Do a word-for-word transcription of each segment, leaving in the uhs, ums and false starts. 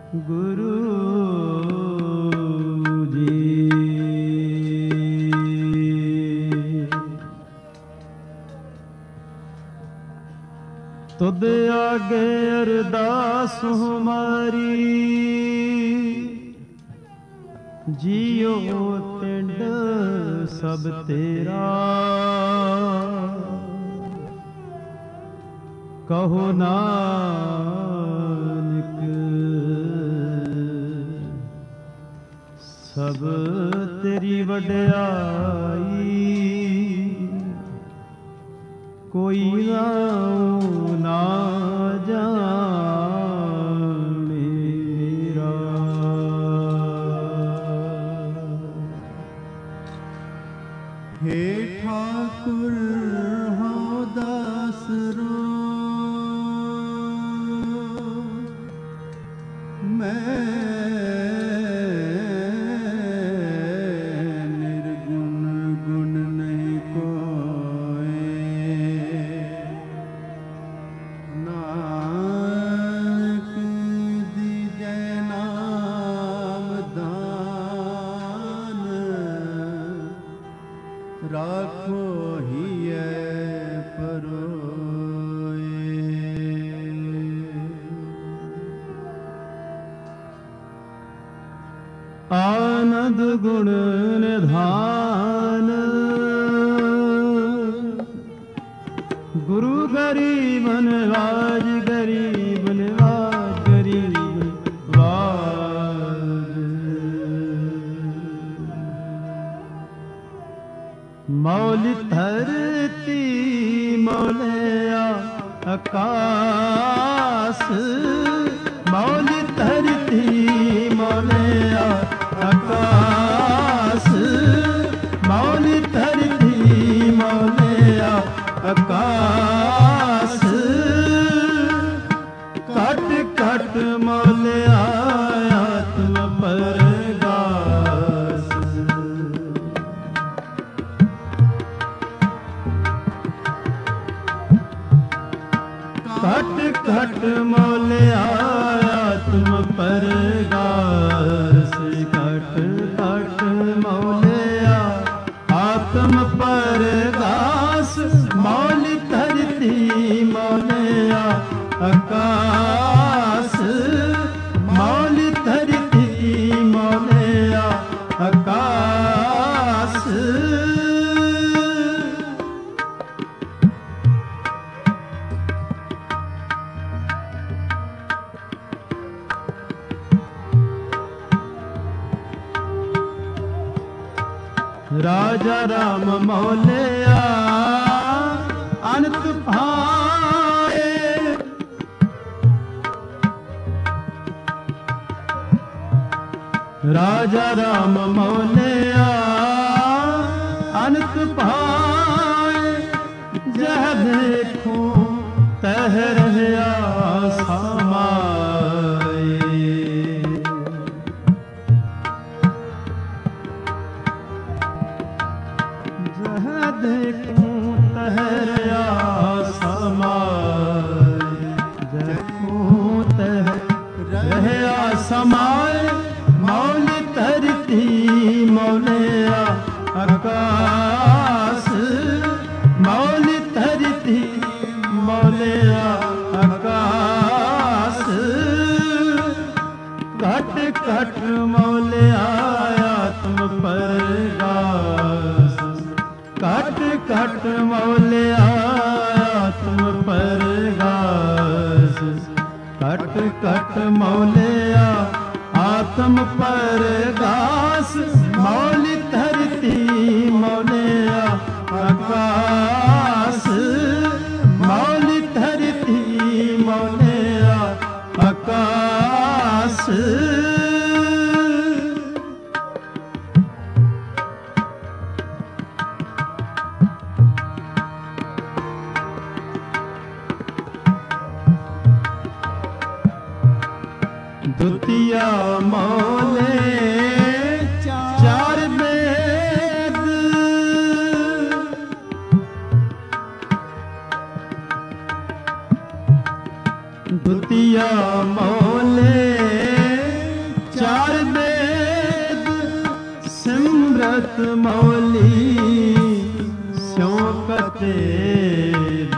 गुरु जी तुद आगे अरदास हमारी, जियो पिंड सब तेरा। कहो नानक सब तेरी वड्याई, कोई नाऊ ना जाने मेरा। हे ठाकुर हाँ दास रो, मैं निर्गुण गुण नहीं कोई। नानक दीजे नाम दान, राखो ही परोए। आनंद गुण निधान, गुरु गरीब नवाज, गरीब नवाज, गरीब नवाज। मौल धरती मौलया आकाश, मौल धरती मौलया आकाश, मौल धरती मौलया आकाश। कट कट मौलया आत्म परगास, कट कट मौलया आत्म परगास, कट कट मौलया आत्म परगास। मौल धरती मौलया आकाश, मौल धरती मौलया आकाश। राजा राम मौलया अनंत भाए, राजा राम मौलया अनंत भाए। जह देखो तह रहया समाए, जह देखूं तह रहया समाए, देखूं तह रहया समाए। मौल धरती मौलया आकाश, मौल धरती मौलया आकाश। कट कट मौलया आत्म परगास, कट कट मौलया आत्म परगास, कट कट मौलया आत्म परगास। मौल धरती मौलया आकाश, मौल धरती मौलया आकाश। द्वितीया मौले चार वेद, द्वितीया मौले ਸਿਮਰਤ ਮੌਲੀ ਸਿਉ ਕਤੇਬ।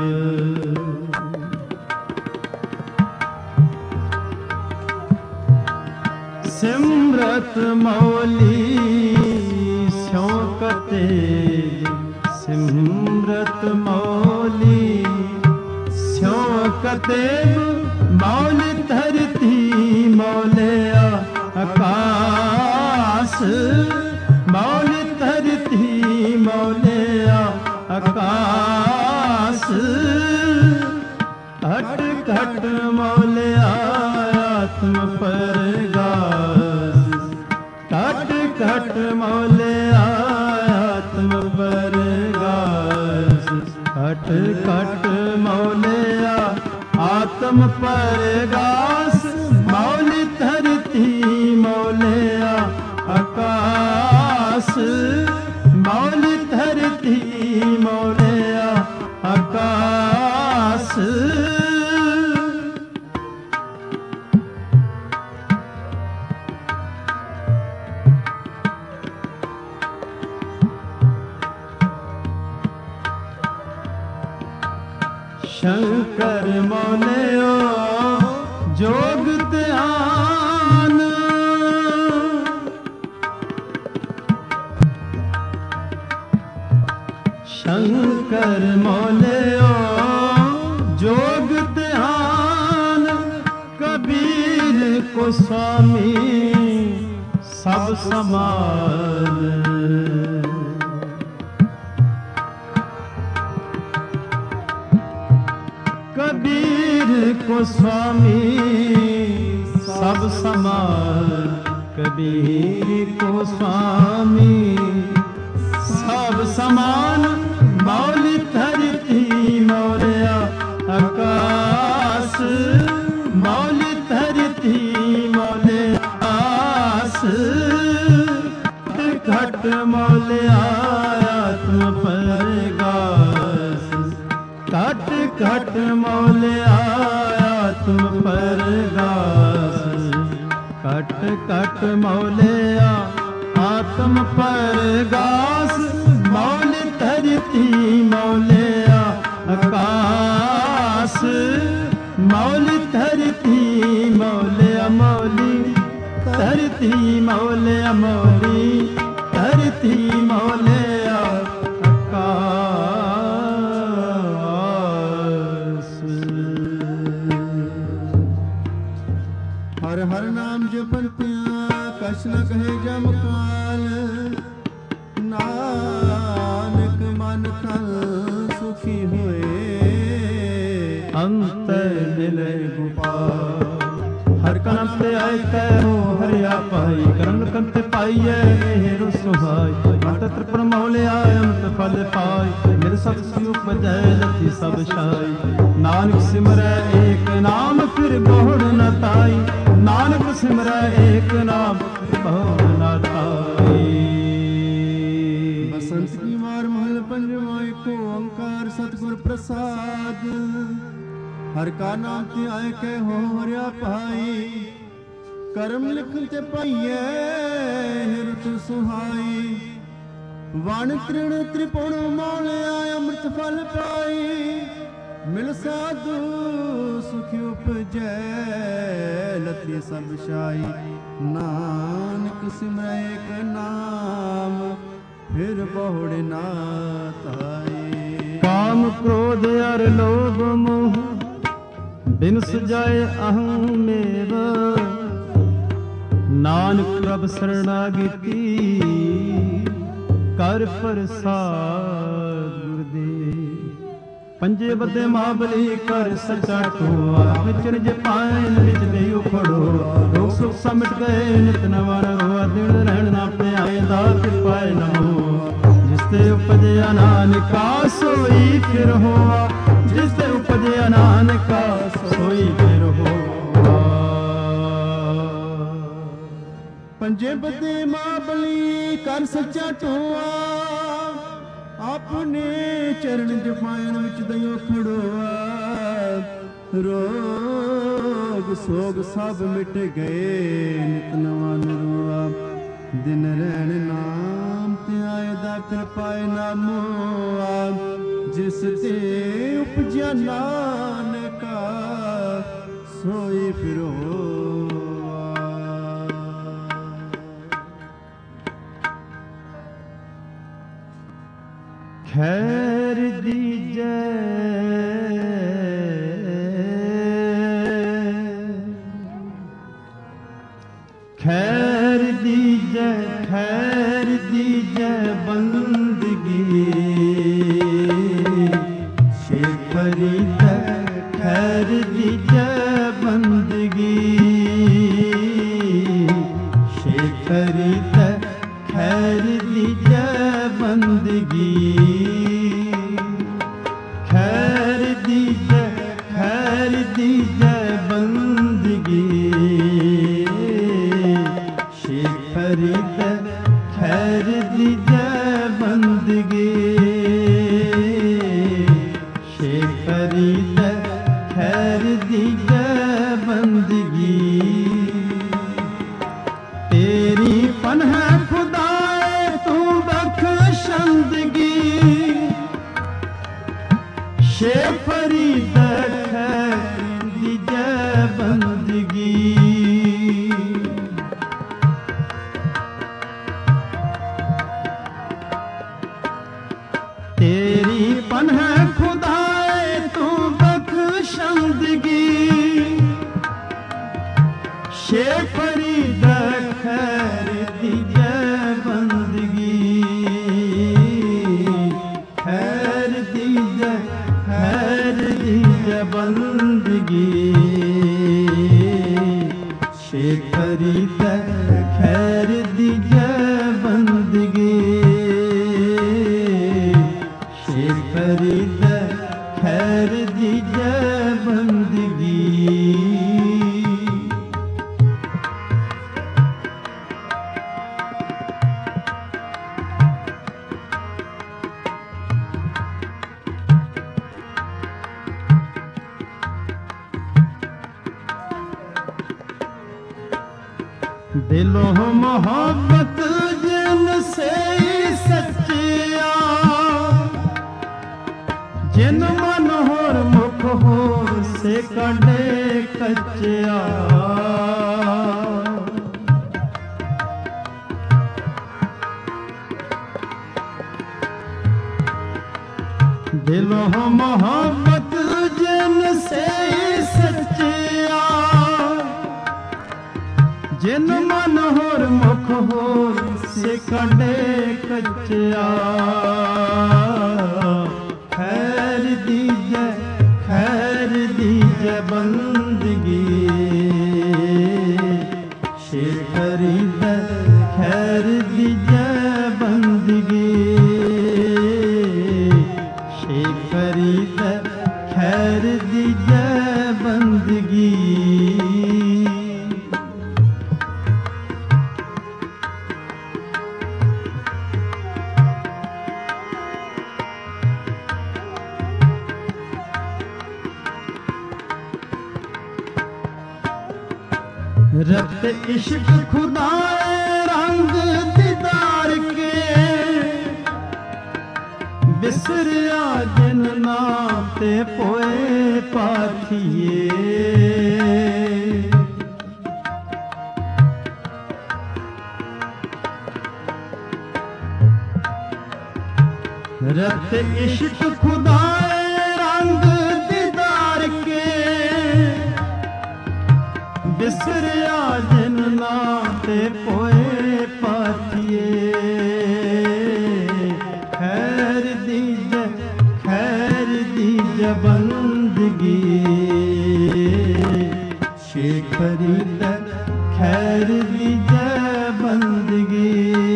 ਸਿਮਰਤ ਮੌਲੀ ਸਿਉ ਕਤੇਬ। ਸਿਮਰਤ ਮੌਲੀ ਸਿਉ ਕਤੇਬ। ਮੌਲ ਧਰਤੀ ਮੌਲਿਆ ਆਕਾਸ। ਮੌਲ ਧਰਤੀ ਮੌਲਿਆ ਆਕਾਸ। ਘਟ ਘਟ ਮੌਲਿਆ ਆਤਮ ਪਰਗਾਸ। ਘਟ ਘਟ ਮੌਲਿਆ ਆਤਮ ਪਰਗਾਸ। ਘਟ ਘਟ ਮੌਲਿਆ ਆਤਮ ਪਰਗਾਸ। ਮੌਲ ਧਰਤੀ ਮੌਲਿਆ ਆਕਾਸ। ਮੌਲ ਧਰਤੀ ਮੌਲਿਆ ਆਕਾਸ। ਸ਼ੰਕਰ ਮੌਲਿਓ ਜੋਗ ਧਿਆਨ। ਸ਼ੰਕਰ ਮੌਲਿਓ ਜੋਗ ਧਿਆਨ। ਕਬੀਰ ਕੋ ਸੁਆਮੀ ਸਭ ਸਮਾਨ। कबीर को स्वामी सब समान। कबीर को स्वामी सब समान। मौल धरती मौलिया आकाश। मौल धरती मौलिया आकाश। घट मौलिया आत्म परगास। घट घट मौलिया आत्म परगास। घट घट मौलिया आत्म परगास। मौल धरती मौलिया आकाश। मौल धरती मौलिया मौली। धरती मौलिया मौली। धरती मौलिया हर हर नाम जपंतिया कछ न कहे जम काल। नानक मन तन सुखी होए अंतर मिले गोपाल। हर का नाम ते आए कहो हरिया पाई। करम कंते पाइए हेरु सुहाई। अंत त्रिपुर मौलिया अमृत फल पाई। मेरे सत सियो उपजय लथी सब छाई। नानक सिमरै एक नाम फिर बहुड़ न ताई। नानक सिमरै एक नाम बहुड़ न ताई। बसंत की मार महल पंजवा एको ओंकार सतगुर प्रसाद। हर का नाम ते आए के हो हरिया पाई। करम लिखन ते पाइए हिरत सुहाई। वण तृण त्रिपुण मौलिया अमृत फल पाई। मिल साधु सुख उपजै लथी सब छाई। नानक सिमरै एक नाम फिर बहुड़ ना ताई। काम क्रोध अर लोभ मोह बिन सुजाए अहं मेवा। नानक प्रभ शरणागति कर प्रसाद गुरदेव। पंजे बदे महाबली कर सचा टोआ। विचर जे पायन विच दे उखड़ो। रोग सुख समिट गए नित नवा रोआ। दिन रहन ना पे आए दात पाए नमो। जिसते उपजया नानका सोई फिर होआ। जिसते उपजया नानका सोई फिर होआ। पंजे बदे महाबली कर सचा टोआ। अपने चरण जपायन विच दयो खड़ोआ। रोग सोग सब मिट गए नित नवा नरोआ। दिन रहन नाम ते तिन पाए नामो जिस ते उपजा नानका सोई फिरो खैर दीजै खैर दीजै खैर दीजै बंदगी शेखरी दै खैर दीजै बंदगी शेखरी दै खैर दीजै बंदगी खैर दीजै खैर दीजै बंदगी शेखरी दै खैर दीजै बंदगी शेखरी दै खैर दीजै बंदगी तेरी पन्ह खुदाए तू बख्शंदगी शेखरी दै खैर दीजै बंदगी तेरी पन्ह खुदाए तू बख्शंदगी शेखरी दै खैर दीजै बंदगी खैर दीजै खैर दीजै बंदगी शेखरी दै खैर दीजै बंदगी शेखरी दै खैर दीजै बंदगी दिलों मोहब्बत जिन से सच्चिया जिन मन होर मुख होर से कड़े कच्चिया दिलों मोहब्बत जिन से सच्चिया जिन मन होर मुख होर से कड़े कच्चिया खैर दीजै खैर दीजै बंदगी शेखरी दै खैर दीजै बंदगी शेखरी दै खैर दीजै बंदगी रत इश्क खुदाए रंग दीदार के बिसरिया जिन नाते पोए पाथिए रत इश्क खुदाए रंग दीदार के बिसरिया जिन नाते पोए पाथिए खैर दीजै खैर दीजै बंदगी शेखरी दै खैर दीजै बंदगी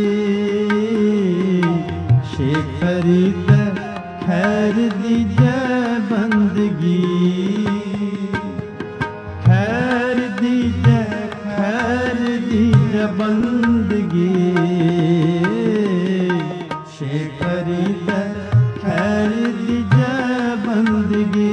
शेखरी दै खैर दीजै बंदगी खैर दीजै खैर दीजै बंदगी शेखरी दै खैर दीजै बंदगी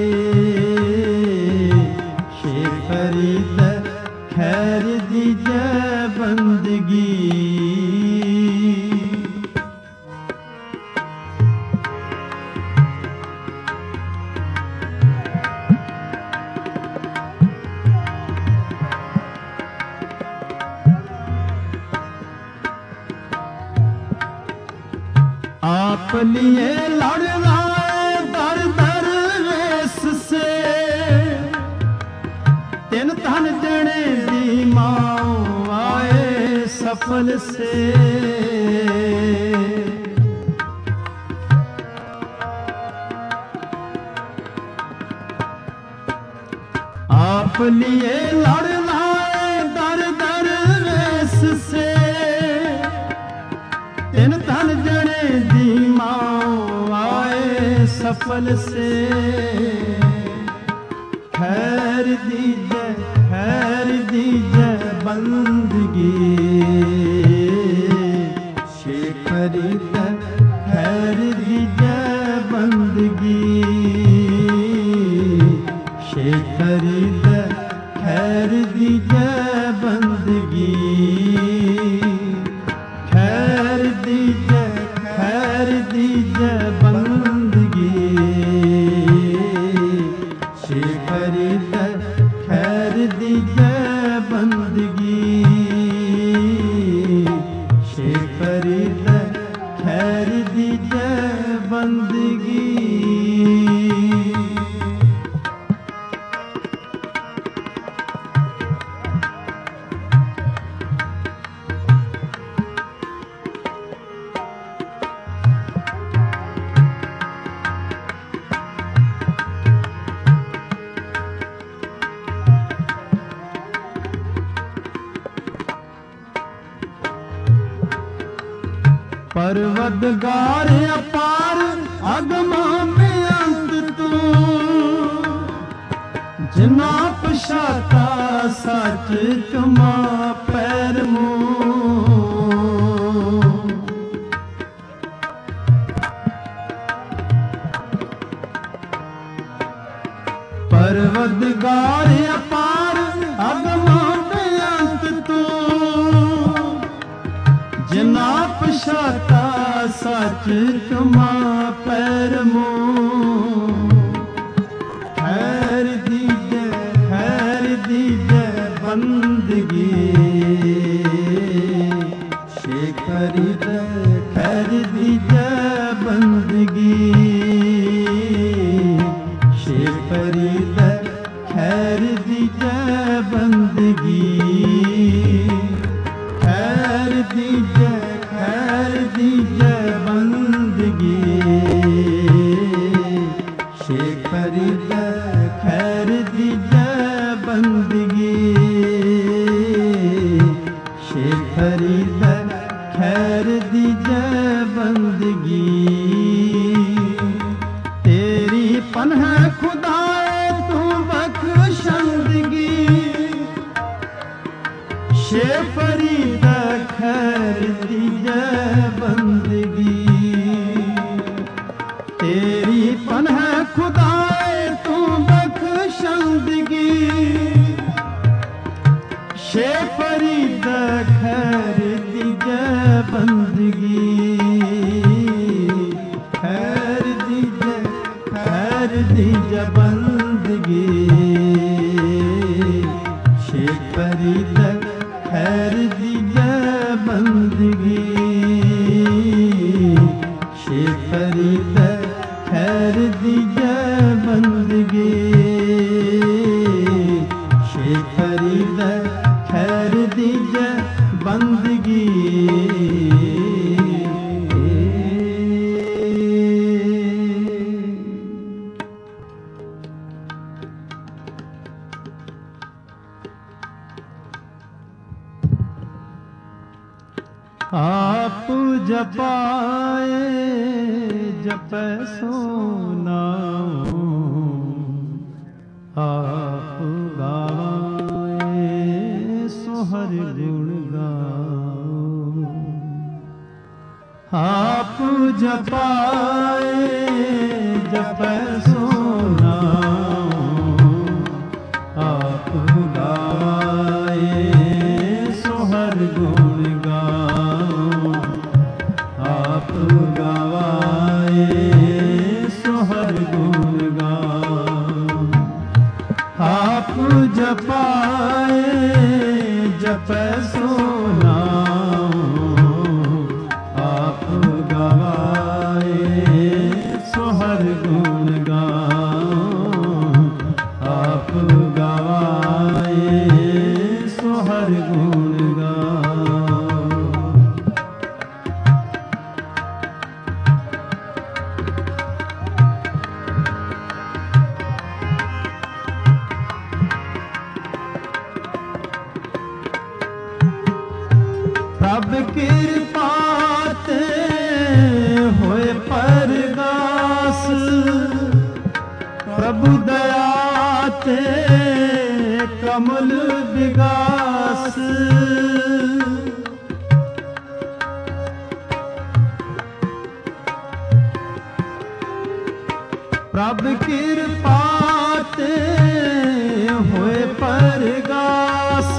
शेखरी दै खैर दीजै बंदगी आप लिए लड़ रहा है दर दर रेस से, तिन धन जने दी माओ आए सफल से। आप लिए लड़ रहा है दर दर रेस से, तिन धन जने दी माओ आए सफल से। खैर दीजे खैर दीजे बंदगी शेखरी खैर दीजे बंदगी शेखरी खैर दीजे बंदगी खैर दीजे खैर दीजे बंदगी शेखरी खैर दीजे बंदगी शेखरी खैर दीजे बंदगी। परवदगार अपार अगमा में अंत तू, जिना पशाता सच चुमा पैर मुँह। परवदगार अपार अगमा में अंत तू, जिना पशाता सच चुमा पैर मुँह। खैर दीजे खैर दीजे बंदगी शेखरी खैर दीजे बंदगी शेखरी खैर दीजे बंदगी खैर दीजे खैर दीजे बंदगी शेखरी खैर दीजे बंदगी शेखरी खैर दीजे बंदगी। तेरी पन्ह खुदाए तू बख्शंदगी शेखरी खैर दीजे बंदगी। तेरी पन्ह खुदाए तू बख्शंदगी शेखरी खैर दीजे बंदगी खैर दीजे खैर दीजे बंदगी शेखरी खैर दीजे बंदगी शेखरी खैर दीजे बंदगी शेखरी खैर दीजे बंदगी। आप जपाए जप सोना आप गाए सोहर गुण गाओ। आप जपाए जप सोना आप गाए सोहर गुण गाओ। आप गवाए सोहर गुण गाओ। आप जपाए जप सोना आप गवाए हर गुण गाओ। प्रभ कृपा ते होए परगास, प्रभु दया ते कमल विगास। प्रभ कृपा ते होए परगास,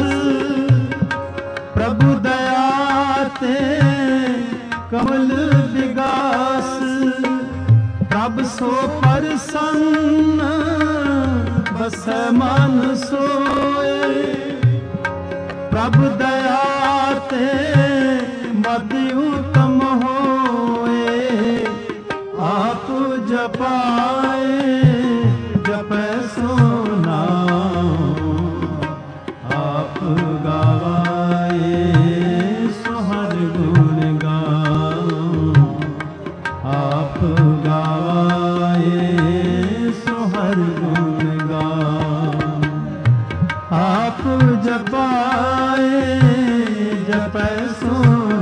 प्रभु दया ते कमल विगास। प्रभ सो प्रसन्न बस मन सोए, प्रभु दया ते मति उत्तम होए। आप जपाए जपै सो नाम, आप गावाए सो हर गुण गाओ। आप गावाए सो हर गुण गाओ। आप जपाए जपै सो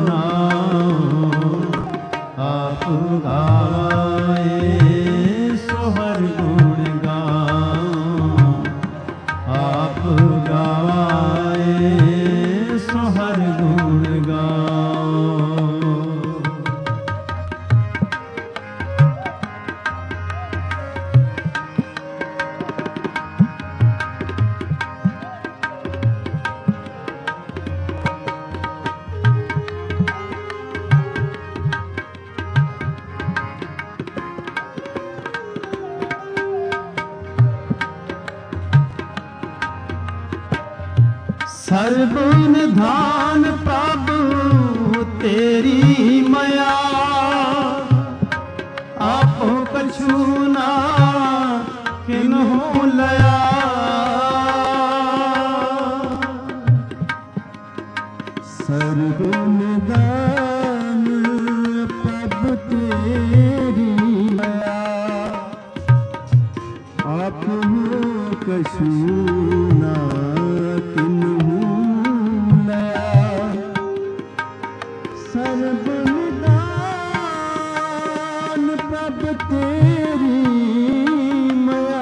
नाम, आप गावाए सो हर गुण गाओ। आप गावाए सो हर गुण गाओ। सर्वन धान प्रभु तेरी मया, आपो कछु ना किन्हु लया। सर्वन दान प्रभु तेरी मया, आपो कछु ना किन्हु लया। सर्वन दान प्रभु तेरी मया,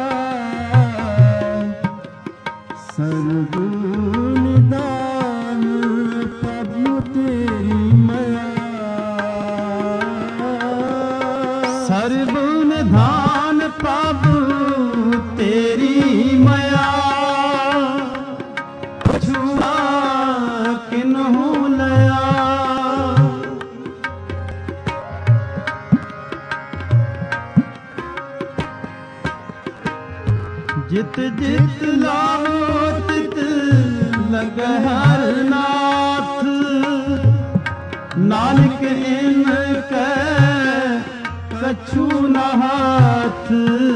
सर्वन दान प्रभु तेरी मया। सर्वन धान प्रभु तेरी मया, कछु ना किन्हु लया। जित जित लाओ तित लग हर नाथ, नानक इनके कछु न हाथ।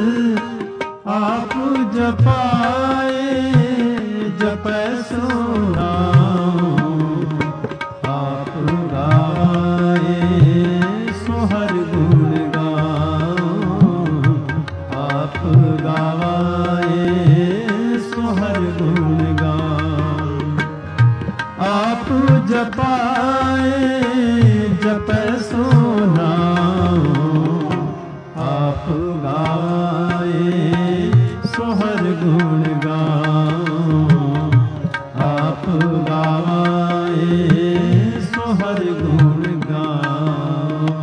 आप जपाए जपै सो नाम, आप गाए सो हर गुण गाओ। आप गावाए सो हर गुण गाओ। आप जपाए जपै सो नाम, आप गावाए सो हर गुण गाओ। आप गावाए सो हर गुण गाओ।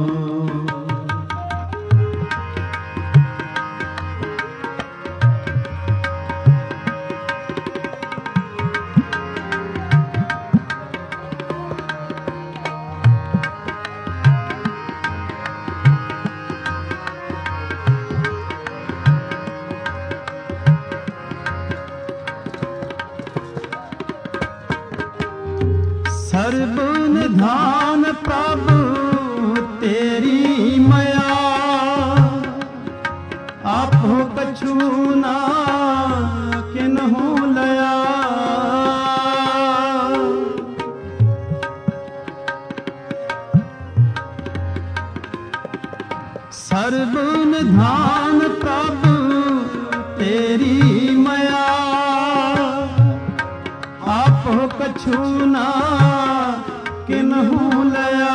सर्वन धान प्रभु तेरी मया, आपो कछु ना किन्हु लया। ਸਰਬ ਨਿਧਾਨ ਪ੍ਰਭ ਤੇਰੀ ਮਇਆ, ਆਪੋ ਕਛੂ ਨਾ ਕਿਨਹੂ ਲਿਆ।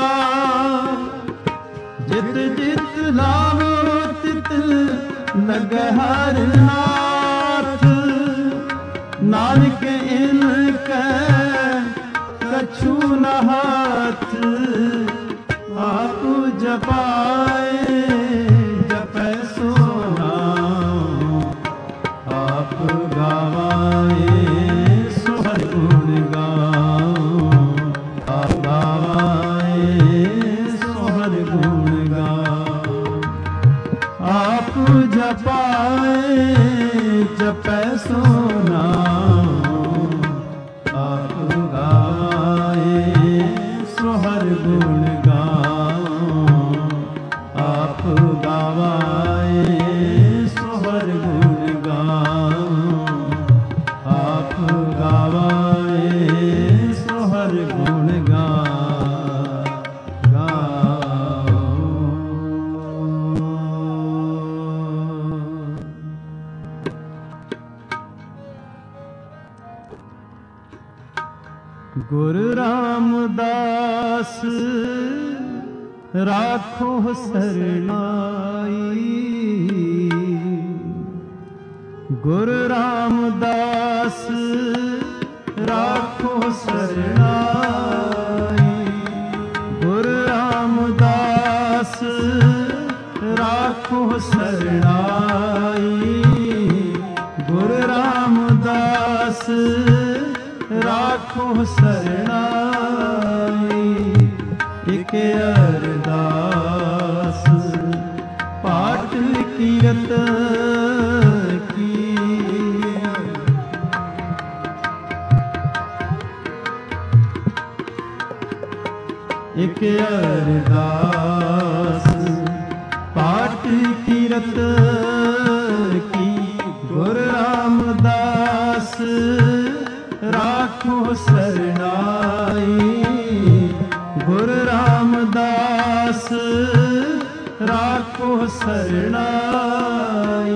ਜਿਤ ਜਿਤ ਲਾਵੋ ਤਿਤ ਲਗੈ ਹਰ ਨਾਥ, ਨਾਨਕ ਇਨ ਕੈ ਕਛੂ ਨ ਹਾਥ। ਆਪ ਜਪਾਏ ਜਪੈ ਸੋ ਨਾਮ, ਆਪ ਗਾਵਾਏ ਸੋ ਹਰਿ ਗੁਣ ਗਾਓ। ਆਪ ਗਾਵਾਏ ਸੋ ਹਰਿ ਗੁਣ ਗਾਓ। ਆਪ ਜਪਾਏ ਜਪੈ ਸੋ ਨਾਮ, ਆਪ ਗਾਵਾਏ ਸੋ ਹਰਿ ਗੁਣ ਗਾਓ। ਆਪ ਗਾਵਾਏ ਸੋ ਹਰਿ ਗੁਣ ਗਾਓ। ਆਪ ਗਾਵਾਏ ਸੋ ਹਰਿ ਗੁਣ ਗਾਓ। ਗੁਰੂ ਰਾਮਦਾਸ ਰਾਖੋ ਸਰਨਾਈ, ਗੁਰੂ ਰਾਮਦਾਸ ਰਾਖੋ ਸਰਨਾਈ। ਗੁਰੂ ਰਾਮਦਾਸ ਰਾਖੋ ਸਰਨਾਈ। ਗੁਰੂ ਰਾਮਦਾਸ ਰਾਖੋ ਸਰਨਾਈ। ਇਕ ਅਰਦਾਸ ਪਾਠ ਕੀਰਤ ਕੀ, ਇਕ ਅਰਦਾਸ ਪਾਠ ਕੀਰਤ ਕੀ। ਗੁਰੂ ਰਾਮਦਾਸ ਰਾਖੋ ਸਰਨਾਈ। ਗੁਰੂ ਰਾਮਦਾਸ ਰਾਖੋ ਸਰਨਾਈ।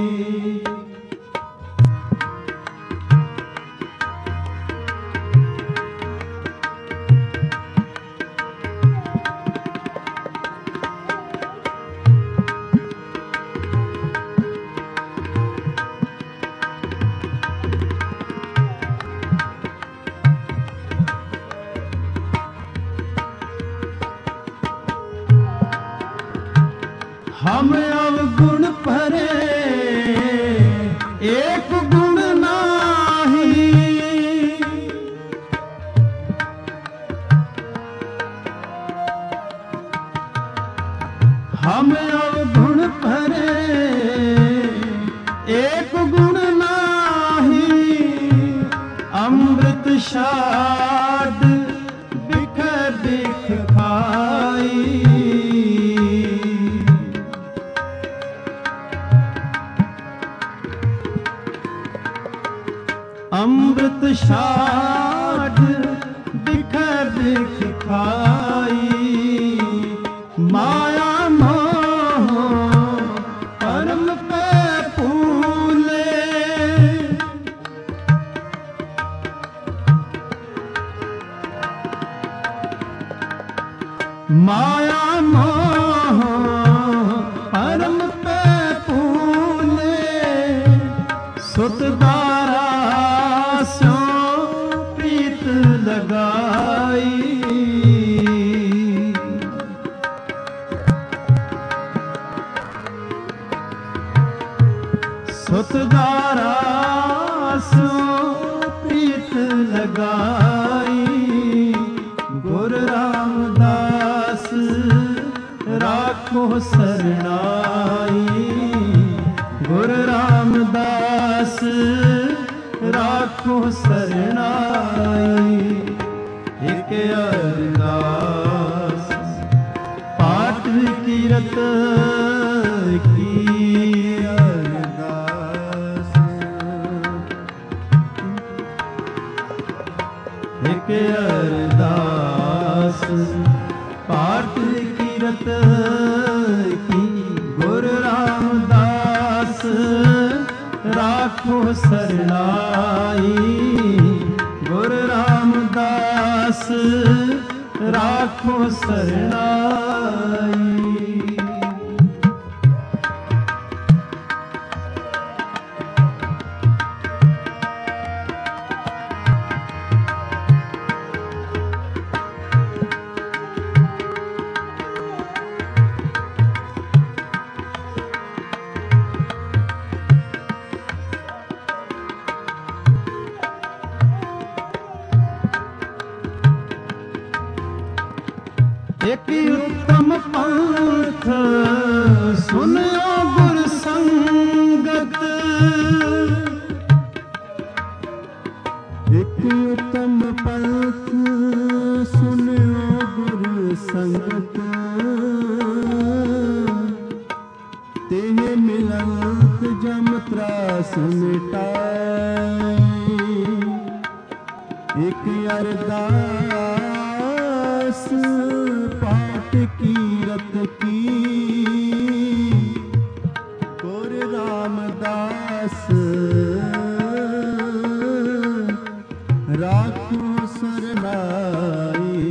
हम अवगुण भरे एक गुण नाही, हम अवगुण भरे एक गुण नाही। अमृत शाद बिख बिख खाई। अमृत शाद बिख बिख खाई। माया मोह परम पे फूले। माया मोह परम पे फूले। सुतदारा सो प्रीत लगाई। सुतदारा सो प्रीत लगाई। गुरु रामदास राखो सरनाई। गुरु रामदास राखो सरनाई। एक अरदास पाठ कीरत की। अरदास एक अरदास पाठ कीरत की। ਰਾਖੋ ਸਰਣਾਈ। ਗੁਰ ਰਾਮਦਾਸ ਰਾਖੋ ਸਰਣਾਈ। ਇੱਕ ਉੱਤਮ ਪੰਥ ਸੁਨਿਓ ਗੁਰ ਸੰਗਤ। ਇੱਕ ਉੱਤਮ ਪੰਥ ਸੁਨਿਓ ਗੁਰ ਸੰਗਤ। ਤੇਹ ਮਿਲਤ ਜਮ ਤਰਾਸ ਮਿਟਾਈ। ਇੱਕ ਅਰਦਾਸ ਪਾਠ ਕੀਰਤ ਕੀ। ਗੁਰ ਰਾਮਦਾਸ ਰਾਖੋ ਸਰਨਾਈ।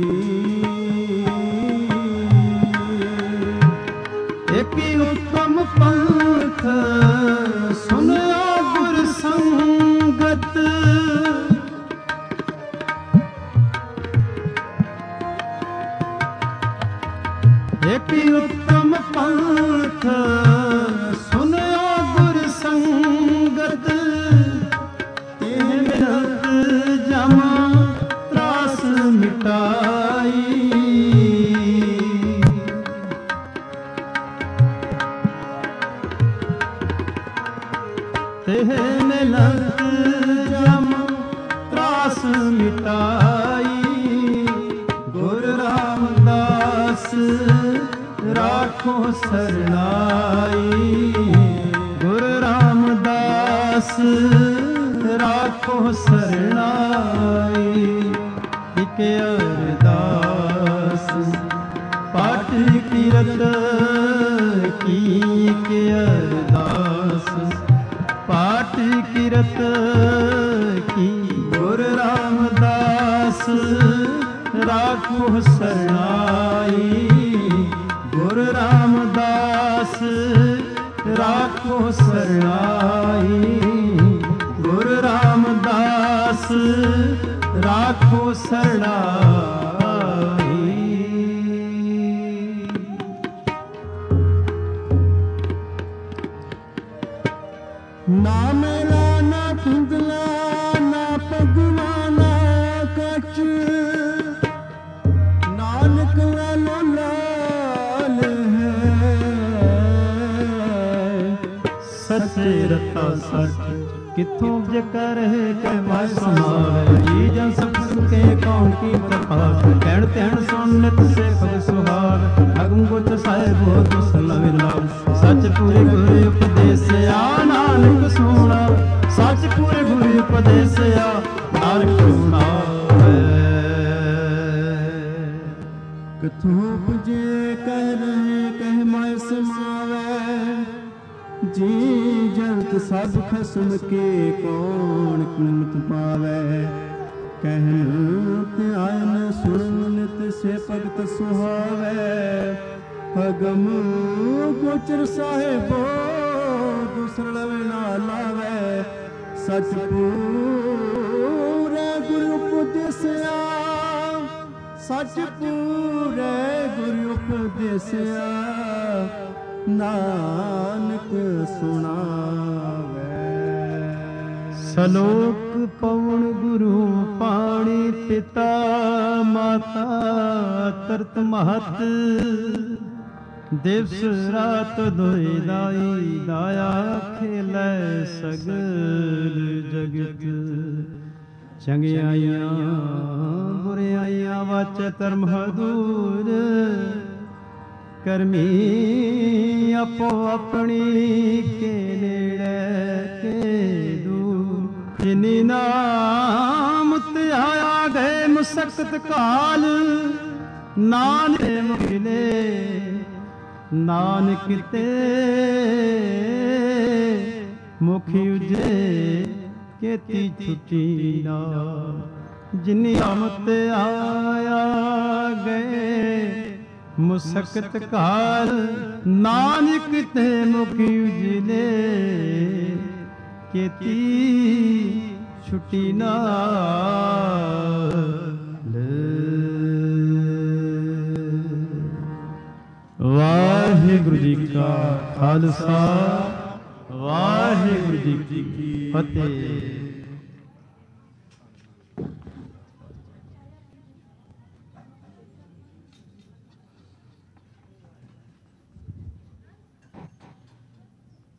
ਇੱਕ ਉੱਤਮ ਪੰਥ ਸੁਨਿਓ ਗੁਰ ਸੰਗਤ। ਇੱਕ ਉੱਤਮ ਪੰਥ ਸੁਨਿਓ ਗੁਰ ਸੰਗਤ। ਤੇਹ ਮਿਲਤ ਜਮ ਤਰਾਸ ਮਿਟਾਈ। ਤੇਹ ਮਿਲਤ ਜਮ ਤਰਾਸ ਮਿਟਾਈ। ਗੁਰ ਰਾਮਦਾਸ ਰਾਖੋ ਸਰਣਾਈ। ਗੁਰ ਰਾਮਦਾਸ ਰਾਖੋ ਸਰਣਾਈ। ਇਕ ਅਰਦਾਸ ਪਾਠ ਕੀਰਤ ਕੀ। ਇਕ ਅਰਦਾਸ ਪਾਠ ਕੀਰਤ ਕੀ। ਗੁਰ ਰਾਮਦਾਸ ਰਾਖੋ ਸਰਣਾਈ। ਗੁਰ ਰਾਮਦਾਸ ਰਾਖੋ ਸਰਣਾਈ। ਗੁਰ ਰਾਮਦਾਸ ਰਾਖੋ ਸਰਣਾਈ। ਨਾ ਮੇਲਾ ਨਾ ਧੁੰਦਲਾ ਨਾ ਪਗਵਾ ਨਾ ਕਛ। ਨਾਨਕ ਲਾਲੋ ਲਾਲ ਹੈ। ਸੱਚੇ ਰਤਾ ਸੱਚ ਕਿੱਥੋਂ ਜਕਰ ਹੈ ਕਿ ਮੈਂ ਸਮਾਵੇ। ਜੀ ਜਨ ਸਭ ਸੁਕੇ ਕੌਣ ਕੀ ਤਪਾਵੇ। ਕਹਿਣ ਤੈਣ ਸੁਣ ਨਿਤ ਸੇ ਖੁਦ ਸੁਹਾਵੇ। ਅਗਮ ਗੁਚ ਸਾਹਿਬ ਹੋ ਤੁਸ ਨਵੇਂ ਲਾਭ। ਸੱਚ ਪੂਰੇ ਗੁਰ ਉਪਦੇਸਿਆ ਨਾਨਕ ਸੁਣਾ। ਸੱਚ ਪੂਰੇ ਗੁਰ ਉਪਦੇਸਿਆ ਨਾਨਕ ਸੁਣਾਵੇ। ਕਥੋਂ ਪੁਜੇ ਕਹਿ ਰਹੇ ਕਹਿ ਮੈਂ ਸਮਾਵੇ। ਜੀ ਜੰਤ ਸਭ ਖਸਮ ਕੇ ਕੌਣ ਕੀਮਤ ਪਾਵੇ। ਕਹਿਨ ਧਿਆਨ ਸੁਣ ਨਿਤ ਸੇ ਭਗਤ ਸੁਹਾਵੇ। ਅਗਮ ਗੋਚਰ ਸਾਹਿਬੋ ਦੂਸਰ ਲਵੇ ਨਾ ਲਾਵੇ। ਸਚ ਪੂਰੇ ਗੁਰੂ ਉਪਦੇਸਿਆ। ਸਚ ਪੂਰੇ ਗੁਰੂ ਉਪਦੇਸਿਆ ਨਾਨਕ ਸੁਣਾਵੇ। ਸਲੋਕ ਪਵਨ ਗੁਰੂ ਪਾਣੀ ਪਿਤਾ ਮਾਤਾ ਤਰਤ ਮਹਤ। ਦਿਵਸ ਰਾਤ ਦੋਇ ਦਾਈ ਦਾਇਆ ਖੇਲੇ ਸਗਲ ਜਗਤ। ਚੰਗਿਆਈਆਂ ਬੁਰਿਆਈਆਂ ਵਾਚੈ ਧਰਮ ਹਦੂਰ। ਕਰਮੀ ਆਪੋ ਆਪਣੀ ਕੇ ਨੇੜੇ ਕੇ ਦੂਰ। ਜਿਨੀ ਨਾਮ ਧਿਆਇਆ ਗਏ ਮੁਸਕਤ ਕਾਲ। ਨਾਨਕ ਮਿਲੇ ਨਾਨਕ ਤੇ ਮੁਖੀ ਉਜੇ ਕੇਤੀ ਛੁੱਟੀ ਨਾ। ਜਿਨੀ ਅਮਤ ਆਇਆ ਗਏ ਮੁਸਕਤ ਕਾਲ, ਨਾਨਕ ਤੇ ਮੁਖੀ ਉਜਲੇ ਕੇਤੀ ਛੁੱਟੀ ਨਾਲ। ਵਾਹਿਗੁਰੂ ਜੀ ਕਾ ਖਾਲਸਾ, ਵਾਹਿਗੁਰੂ ਜੀ ਕੀ ਫਤਿਹ।